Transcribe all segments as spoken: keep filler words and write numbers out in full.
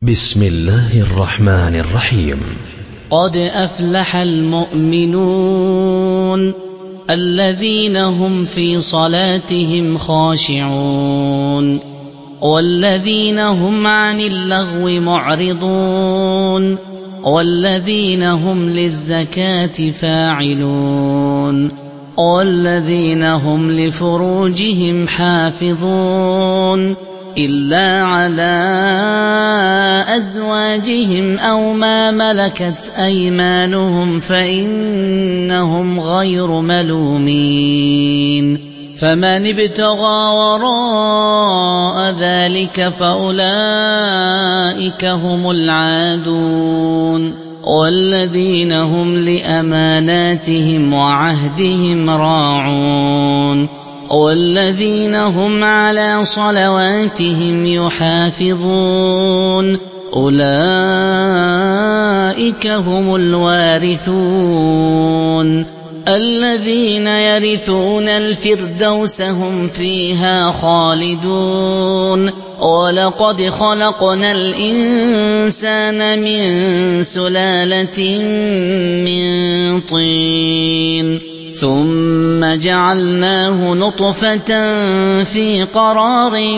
بسم الله الرحمن الرحيم. قد أفلح المؤمنون الذين هم في صلاتهم خاشعون والذين هم عن اللغو معرضون والذين هم للزكاة فاعلون والذين هم لفروجهم حافظون إلا على أزواجهم أو ما ملكت أيمانهم فإنهم غير ملومين فمن ابتغى وراء ذلك فأولئك هم العادون والذين هم لأماناتهم وعهدهم راعون والذين هم على صلواتهم يحافظون أولئك هم الوارثون الذين يرثون الفردوس هم فيها خالدون ولقد خلقنا الإنسان من سلالة من طين ثم جعلناه نطفة في قرار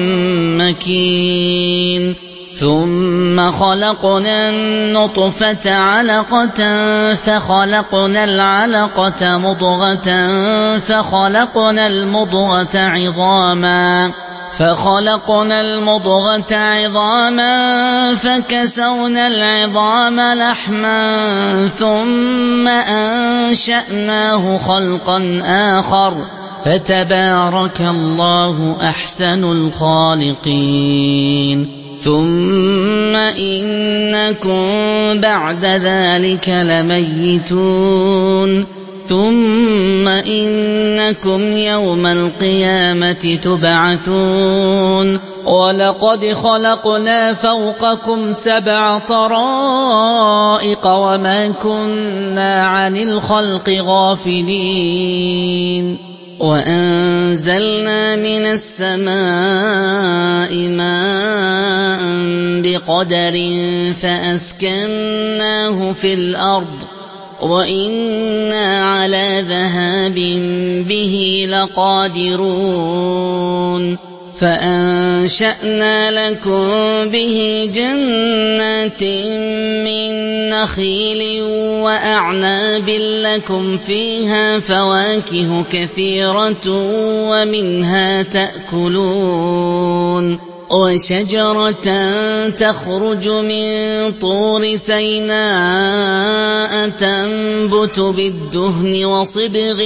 مكين ثم خلقنا النطفة علقة فخلقنا العلقة مضغة فخلقنا المضغة عظاما فخلقنا المضغة عظاما فكسونا العظام لحما ثم أنشأناه خلقا آخر فتبارك الله أحسن الخالقين ثم إنكم بعد ذلك لميتون ثم إنكم يوم القيامة تبعثون ولقد خلقنا فوقكم سبع طرائق وما كنا عن الخلق غافلين وأنزلنا من السماء ماء بقدر فأسكناه في الأرض وإنا على ذهاب به لقادرون فأنشأنا لكم به جنات من نخيل وأعناب لكم فيها فواكه كثيرة ومنها تأكلون وشجرة تخرج من طور سيناء تنبت بالدهن وصبغ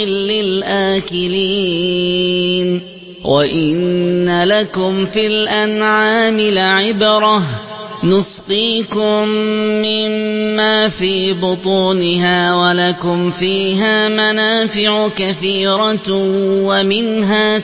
للآكلين وإن لكم في الأنعام لعبرة نسقيكم مما في بطونها ولكم فيها منافع كثيرة ومنها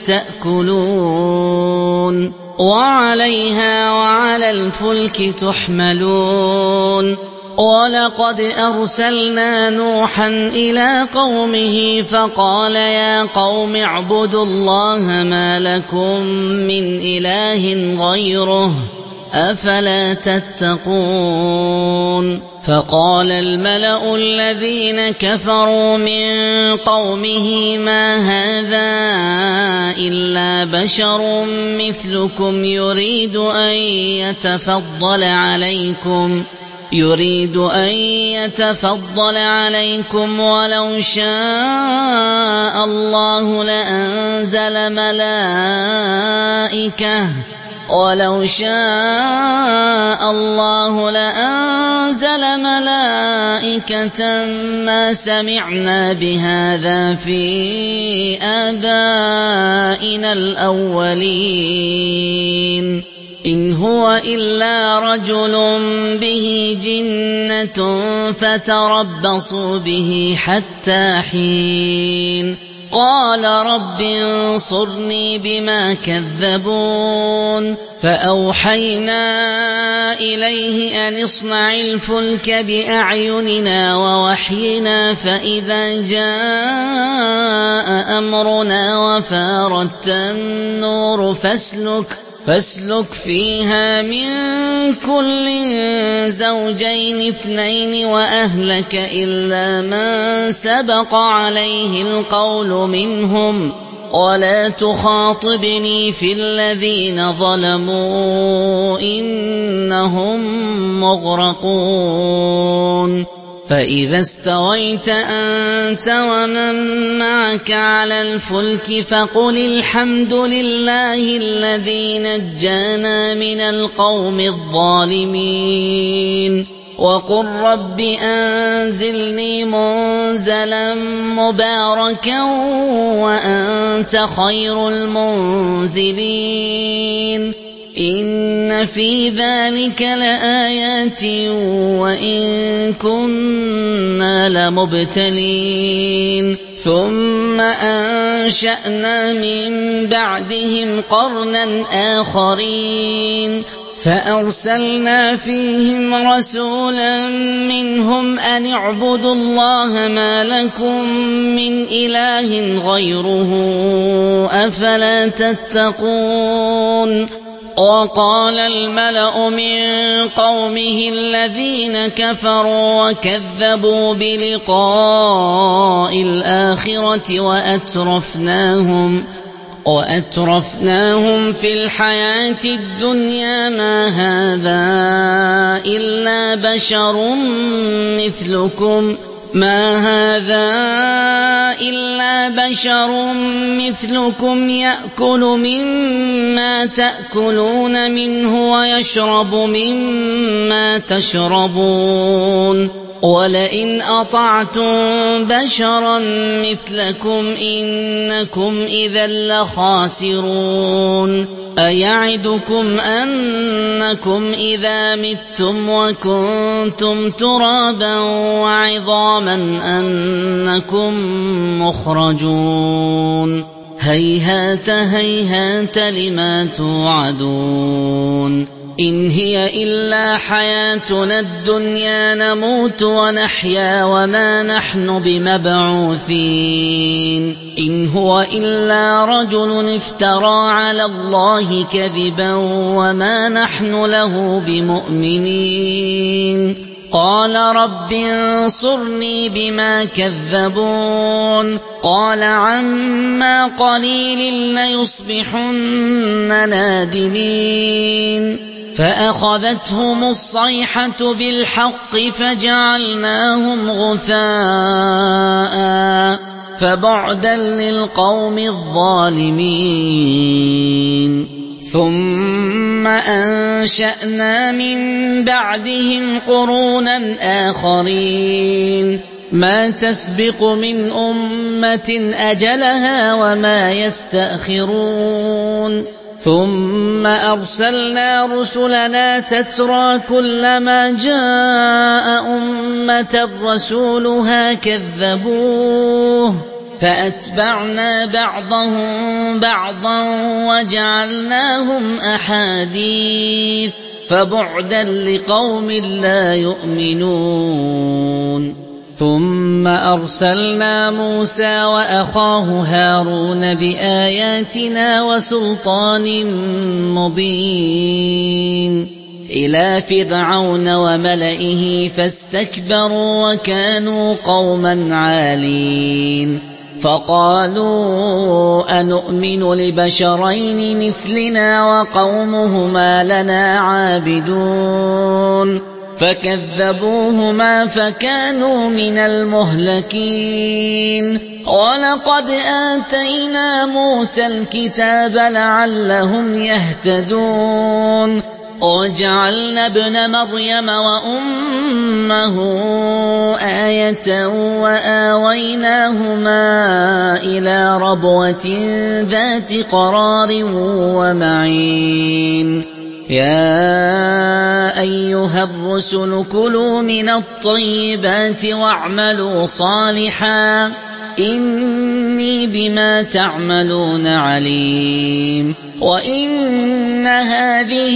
تأكلون وعليها وعلى الفلك تحملون ولقد أرسلنا نوحا إلى قومه فقال يا قوم اعبدوا الله ما لكم من إله غيره أفلا تتقون فقال الملأ الذين كفروا من قومه ما هذا إلا بشر مثلكم يريد أن يتفضل عليكم يريد أن يتفضل عليكم ولو شاء الله لأنزل ملائكة ولو شاء الله لأنزل ملائكة ما سمعنا بهذا في آبائنا الأولين إن هو إلا رجل به جنة فتربصوا به حتى حين قال رب انصرني بما كذبون فأوحينا إليه أن اصنع الفلك بأعيننا ووحينا فإذا جاء أمرنا وفارت النور فاسلك فاسلك فيها من كل زوجين اثنين وأهلك إلا من سبق عليه القول منهم ولا تخاطبني في الذين ظلموا إنهم مغرقون فإذا استويت أنت ومن معك على الفلك فقل الحمد لله الذي نجانا من القوم الظالمين وقل رب أنزلني منزلا مباركا وأنت خير المنزلين إن في ذلك لآيات وإن كنا لمبتلين ثم أنشأنا من بعدهم قرنا آخرين فأرسلنا فيهم رسولا منهم أن اعبدوا الله ما لكم من إله غيره أفلا تتقون وقال الملأ من قومه الذين كفروا وكذبوا بلقاء الآخرة وأترفناهم وأترفناهم في الحياة الدنيا ما هذا إلا بشر مثلكم ما هذا إلا بشر مثلكم يأكل مما تأكلون منه ويشرب مما تشربون ولئن أطعتم بشرا مثلكم إنكم إذا لخاسرون أيعدكم أنكم إذا متم وكنتم ترابا وعظاما أنكم مخرجون هيهات هيهات لما توعدون إن هي إلا حياتنا الدنيا نموت ونحيا وما نحن بمبعوثين إن هو إلا رجل افترى على الله كذبا وما نحن له بمؤمنين قال رب انصرني بما كذبون قال عما قليل ليصبحن نادمين فأخذتهم الصيحة بالحق فجعلناهم غثاء فبعدا للقوم الظالمين ثم أنشأنا من بعدهم قرونا آخرين ما تسبق من أمة أجلها وما يستأخرون ثم أرسلنا رسلنا تترى كلما جاء أمة رسولها كذبوه فأتبعنا بعضهم بعضا وجعلناهم أحاديث فبعدا لقوم لا يؤمنون ثم أرسلنا موسى وأخاه هارون بآياتنا وسلطان مبين إلى فرعون وملئه فاستكبروا وكانوا قوما عالين فقالوا أنؤمن لبشرين مثلنا وقومهما لنا عابدون فكذبوهما فكانوا من المهلكين ولقد آتينا موسى الكتاب لعلهم يهتدون وجعلنا ابن مريم وأمه آية وآويناهما إلى ربوة ذات قرار ومعين يا أيها الرسل كلوا من الطيبات واعملوا صالحا إني بما تعملون عليم وإن هذه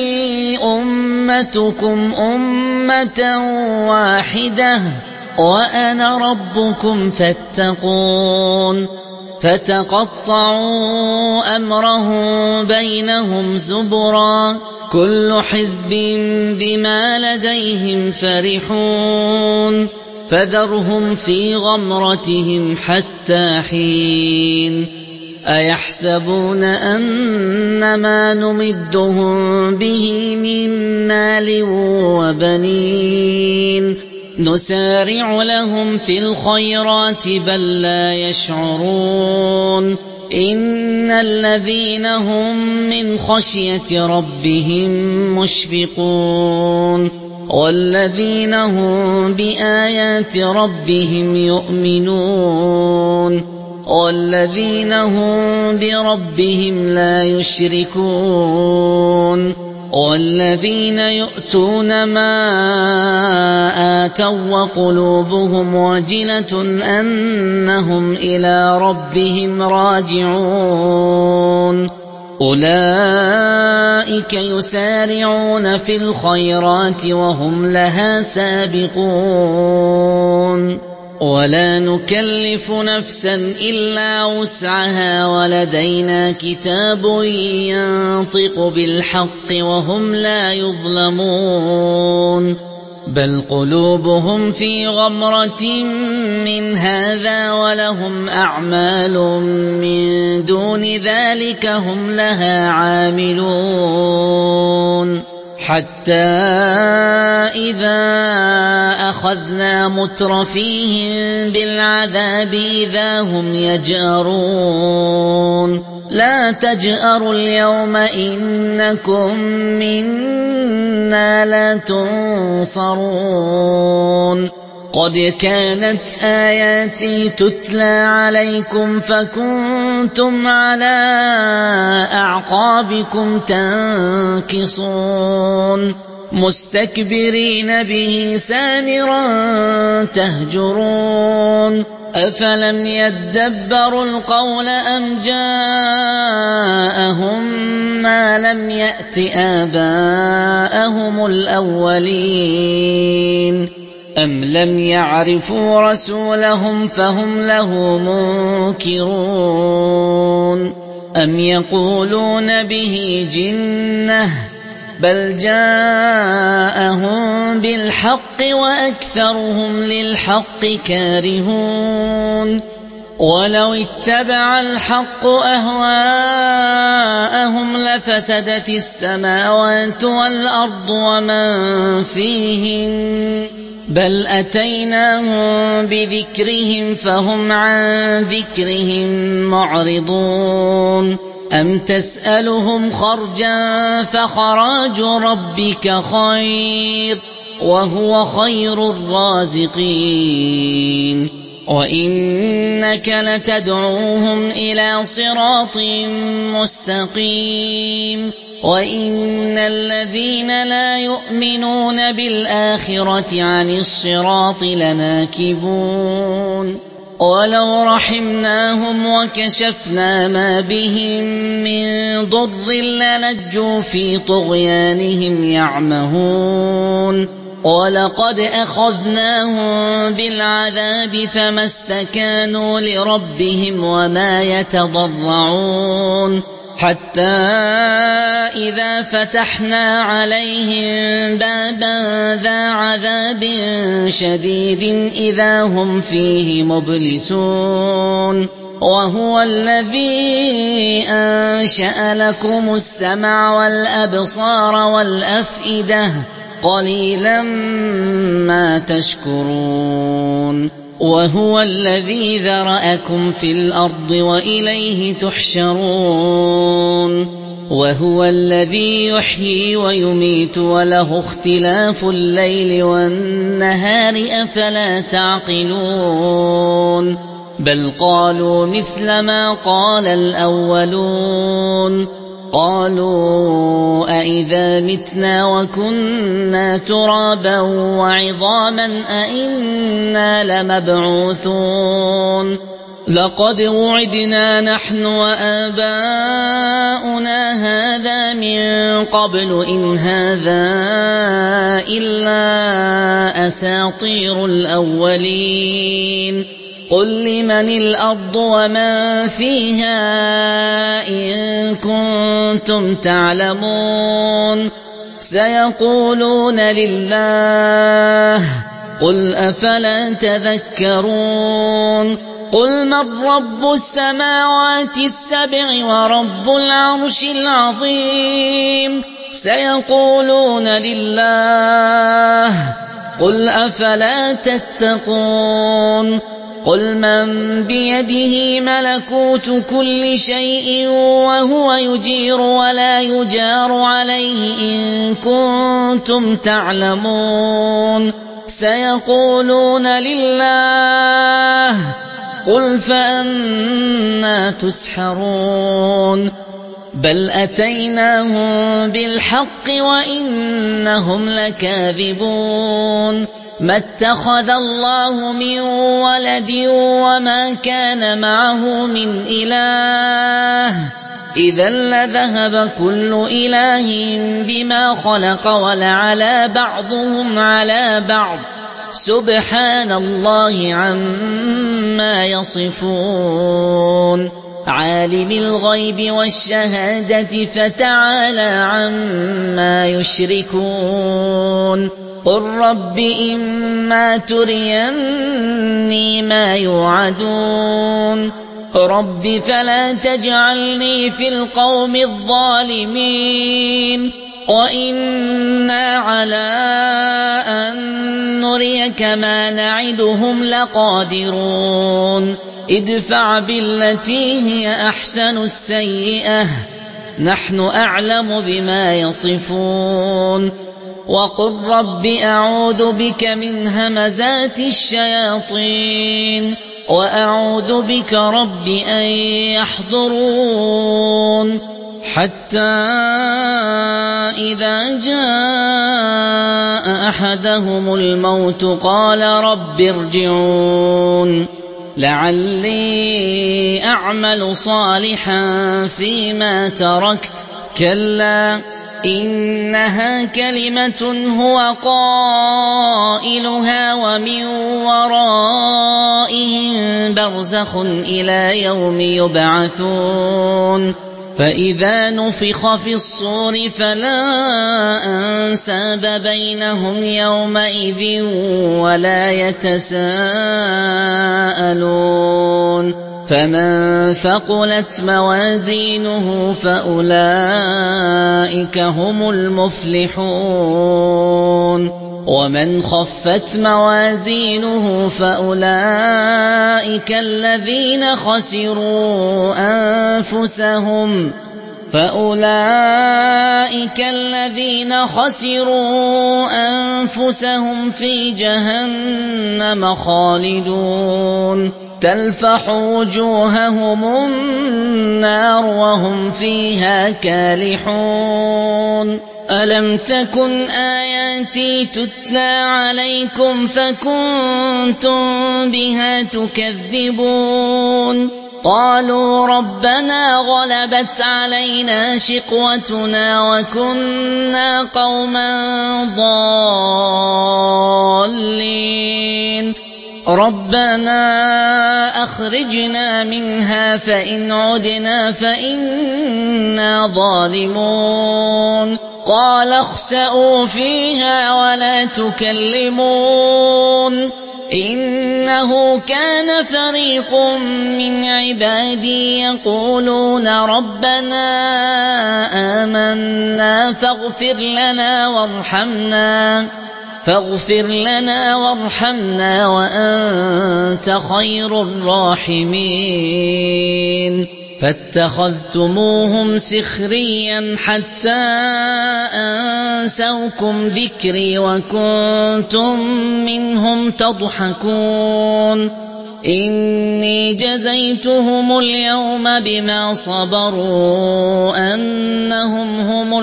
أمتكم أمة واحدة وأنا ربكم فاتقون فتقطعوا أمرهم بينهم زبرا كل حزب بما لديهم فرحون فذرهم في غمرتهم حتى حين أيحسبون أنما نمدهم به من مال وبنين نسارع لهم في الخيرات بل لا يشعرون إن الذين هم من خشية ربهم مشفقون والذين هم بآيات ربهم يؤمنون والذين هم بربهم لا يشركون والذين يؤتون ما آتوا وقلوبهم وجلة أنهم إلى ربهم راجعون أولئك يسارعون في الخيرات وهم لها سابقون ولا نكلف نفسا إلا وسعها ولدينا كتاب ينطق بالحق وهم لا يظلمون بل قلوبهم في غمرة من هذا ولهم أعمال من دون ذلك هم لها عاملون حتى إذا أخذنا مترفيهم بالعذاب إذا هم يجأرون لا تجأروا اليوم إنكم منا لا تنصرون قد كانت آياتي تتلى عليكم فكنتم على أعقابكم تنكصون مستكبرين به سامرا تهجرون أفلم يدبروا القول أم جاءهم ما لم يأت آباءهم الأولين أم لم يعرفوا رسولهم فهم له منكرون أم يقولون به جنة بل جاءهم بالحق وأكثرهم للحق كارهون ولو اتبع الحق أهواءهم لفسدت السماوات والأرض ومن فيهن بل أتيناهم بذكرهم فهم عن ذكرهم معرضون أم تسألهم خرجا فخراج ربك خير وهو خير الرازقين وإنك لتدعوهم إلى صراط مستقيم وإن الذين لا يؤمنون بالآخرة عن الصراط لناكبون ولو رحمناهم وكشفنا ما بهم من ضر للجوا في طغيانهم يعمهون ولقد أخذناهم بالعذاب فما استكانوا لربهم وما يتضرعون حتى إذا فتحنا عليهم بابا ذا عذاب شديد إذا هم فيه مبلسون وهو الذي أنشأ لكم السمع والأبصار والأفئدة قليلا ما تشكرون وهو الذي ذرأكم في الأرض وإليه تحشرون وهو الذي يحيي ويميت وله اختلاف الليل والنهار أفلا تعقلون بل قالوا مثل ما قال الأولون قالوا أئذا متنا وكنا ترابا وعظاما أئنا لمبعوثون لقد وعدنا نحن وآباؤنا هذا من قبل إن هذا إلا أساطير الأولين قل لمن الأرض ومن فيها إن كنتم تعلمون سيقولون لله قل أفلا تذكرون قل من رب السماوات السبع ورب العرش العظيم سيقولون لله قل أفلا تتقون قل من بيده ملكوت كل شيء وهو يجير ولا يجار عليه إن كنتم تعلمون سيقولون لله قل فأنى تسحرون بل أتيناهم بالحق وإنهم لكاذبون ما اتخذ الله من ولد وما كان معه من إله إذا لذهب كل إله بما خلق ولعلى بعضهم على بعض سبحان الله عما يصفون عالم الغيب والشهادة فتعالى عما يشركون قل رب إما تريني ما يوعدون رب فلا تجعلني في القوم الظالمين وإنا على أن نريك ما نعدهم لقادرون ادفع بالتي هي أحسن السيئة نحن أعلم بما يصفون وقل رب أعوذ بك من همزات الشياطين وأعوذ بك رب أن يحضرون حتى إذا جاء أحدهم الموت قال رب ارجعون لعلي أعمل صالحا فيما تركت كلا إنها كلمة هو قائلها ومن ورائهم برزخ إلى يوم يبعثون فإذا نفخ في الصور فلا أنساب بينهم يومئذ ولا يتساءلون فمن ثقلت موازينه فأولئك هم المفلحون ومن خفت موازينه فأولئك الذين خسروا أنفسهم فأولئك الذين خسروا أنفسهم في جهنم خالدون تلفح وجوههم النار وهم فيها كالحون ألم تكن آياتي تتلى عليكم فكنتم بها تكذبون قالوا ربنا غلبت علينا شقوتنا وكنا قوما ضالين ربنا أخرجنا منها فإن عدنا فإنا ظالمون قال اخسئوا فيها ولا تكلمون إنه كان فريق من عبادي يقولون ربنا آمنا فاغفر لنا وارحمنا فاغفر لنا وارحمنا وأنت خير الراحمين فاتخذتموهم سخريا حتى أنسوكم ذكري وكنتم منهم تضحكون إني جزيتهم اليوم بما صبروا أنهم هم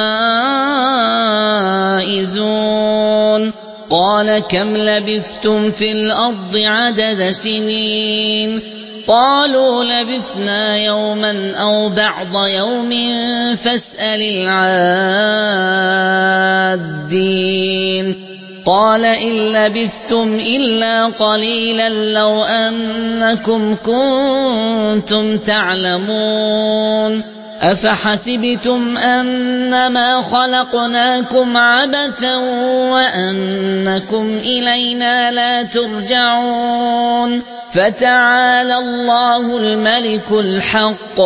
الفائزون قال كم لبثتم في الأرض عدد سنين قالوا لبثنا يوما أو بعض يوم فاسأل العادين قال إن لبثتم إلا قليلا لو أنكم كنتم تعلمون أفحسبتم أنما خلقناكم عبثا وأنكم إلينا لا ترجعون فتعالى الله الملك الحق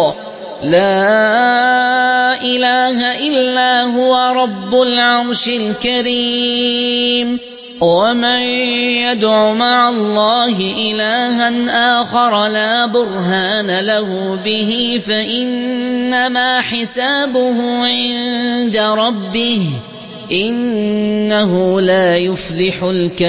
لا إله إلا هو رب العرش الكريم ومن يدع مع الله إلها آخر لا برهان له به فإنما حسابه عند ربه إنه لا يفلح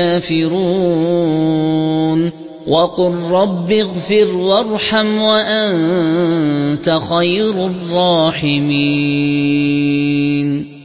الكافرون وقل رب اغفر وارحم وأنت خير الراحمين